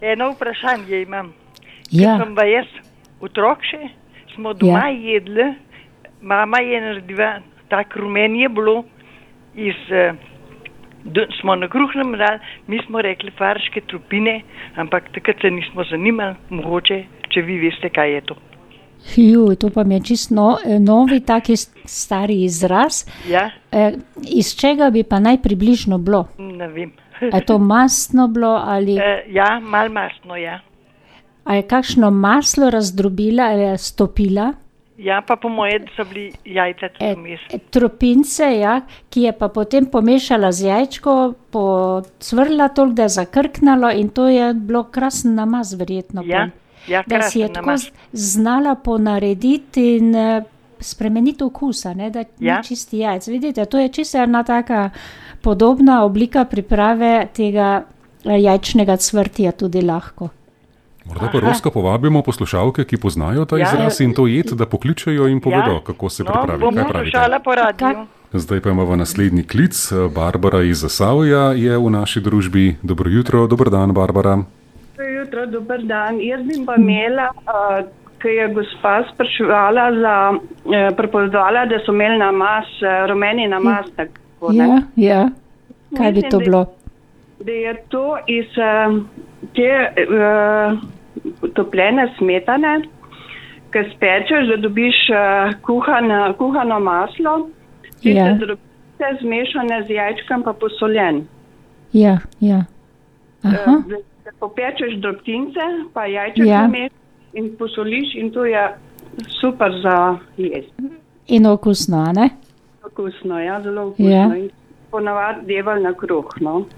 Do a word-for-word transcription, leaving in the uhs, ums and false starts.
Eno vprašanje imam. Ja. Ker sem pa jaz otrok še, smo doma ja. jedli, mama je naredila, tak rumen je bilo, iz, uh, do, smo na kruhnem dali, mi smo rekli farške trupine, ampak takrat se nismo zanimali, mogoče, če vi veste, kaj je to. Juj, to pa mi je čist no, novi taki stari izraz. Ja. E, iz čega bi pa naj približno bilo? Ne vem. Je to mastno bilo ali... E, ja, mal mastno, ja. A je kakšno maslo razdrobila ali stopila? Ja, pa po moje, da so bili jajca tudi vmes. E, tropince, ja, ki je pa potem pomešala z jajčko, pocvrla toliko, da je zakrknalo in to je bilo krasen namaz verjetno. Ja, ja, da si je tako namaz. znala ponarediti in spremeniti okusa, ne, da ja. ni čisti jajc. Vidite, to je čisto ena taka podobna oblika priprave tega jajčnega cvrtija tudi lahko. Morda pa Roska povabimo poslušalke, ki poznajo ta ja. izraz in to jed, da pokličajo in povedo, ja. kako se no, pripravi. Bom poslušala po radiju. Zdaj pa imamo naslednji klic. Barbara iz Zasavja je v naši družbi. Dobro jutro, dober dan, Barbara. Dobro jutro, dober dan. Jaz bi pa imela, uh, ki je gospa spraševala, za, uh, prepovedovala, da so imeli namaz, uh, rumeni namaz. Tako, ja, ja. Kaj bi to Mislim, bilo? Da, da je to iz uh, te uh, topljene smetane, ki spečeš, da dobiš uh, kuhano, kuhano maslo, ki ja. se drobice zmešane z jajčkom pa posoljen. Ja, ja. Aha. Uh, da popečeš drobtince, pa jajček ja. zamešaš in posoliš in to je super za jesti. In okusno, ne? Okusno, ja, zelo okusno. Ja. Ponavadi deval na kruh, no.